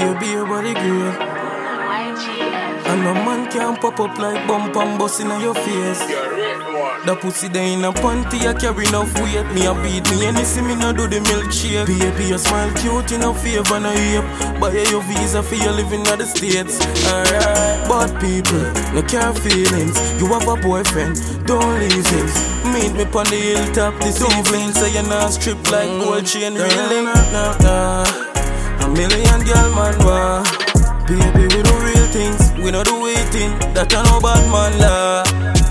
Baby, your body girl. And no man can pop up like bump and bust in your face. The pussy there in a panty, I carry enough weight. Me a beat me and you see me no do the milkshake. Baby, you smile cute in a favor and a ape. Buy your visa for you living in the States. Alright, but people, no care feelings. You have a boyfriend, don't leave him. Meet me on the hilltop this evening. So you're not strip like gold chain reeling. A million girl man wa. Baby, we do real things, we no do waiting. That I know bad man la.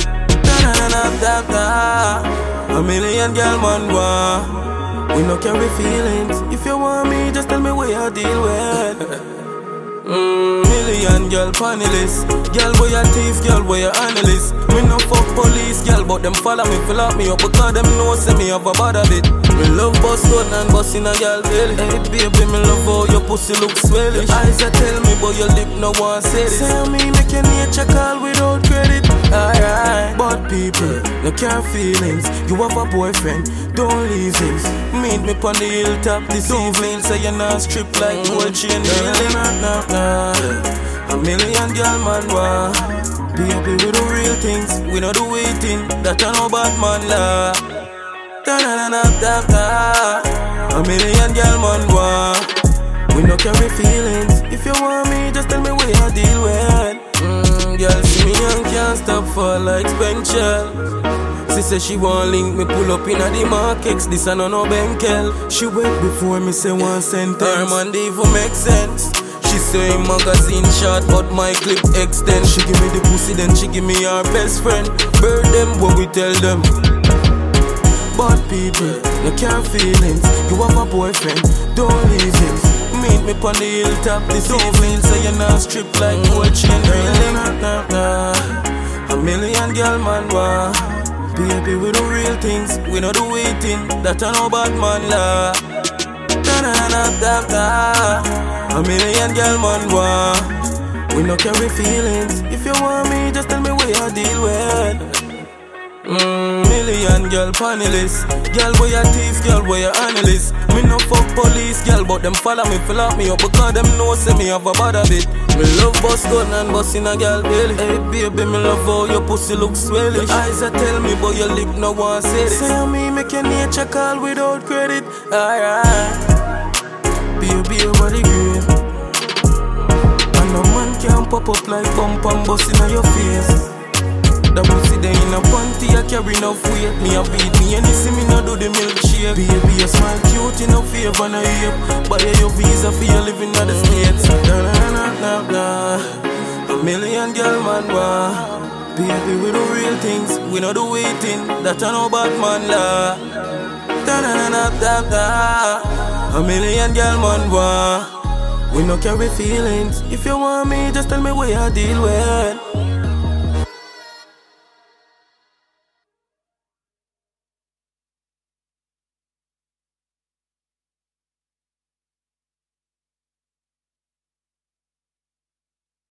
A million girl man wa. We no carry feelings. If you want me, just tell me where you deal with. Million girl panelist. Girl boy a thief, girl boy a analyst. Me no fuck police, girl but them follow me, fill up me up because them know say me have a bad habit. Me love bust gun and bust in a girl belly. Hey baby, me love how your pussy look swellish. Your eyes a tell me but your lip no one say this. Say me make your nature call without credit. Alright, but people, no care feelings. You have a boyfriend, don't leave him. Meet me on the hilltop this evening. Say you're not strip like gold chain reeling. A million girl man wa. Baby, we do real things, we no do waiting. That I know bad man la. A million girl man wa. We no carry feelings. If you want me, just tell me where you deal with. Girl, see me and can't stop for like Spenchel. She say she want link me pull up in a the markets. This a no Benkel. She wait before me say one sentence. Her man dey even make sense. She say magazine short but my clip extend. She give me the pussy then she give me her best friend. Bird them what we tell them. But people, no care feelings. You have a boyfriend, don't leave him. Meet me on the hilltop this evening. Say you're not strip like gold chain reeling. A million girl man wa. Baby, we do real things, we no do waiting. That I know bad man la. A million girl man wa. We no carry feelings. If you want me, just tell me where you deal with. Million girl panelist. Girl boy a thief, girl boy a analyst. Me no fuck police, girl but them follow me, fill up me up because them know say me have a bad habit. Me love bust gun and bust in a girl belly. Hey baby, me love how your pussy look swellish. Your eyes a tell me but your lip no one say this. Say me make your nature call without credit. Alright, baby your body great. And no man can pop up like bump and bust in your face. The pussy there in a panty, I carry enough weight. Me a beat me and you see me no do the milkshake. Baby, you smile cute in a favor and a ape. Buy your visa for you living in the States. A million girl man wa. Baby, we do real things, we no do waiting. That I know bad man la. A million girl man wa. We no carry feelings. If you want me, just tell me where you deal with.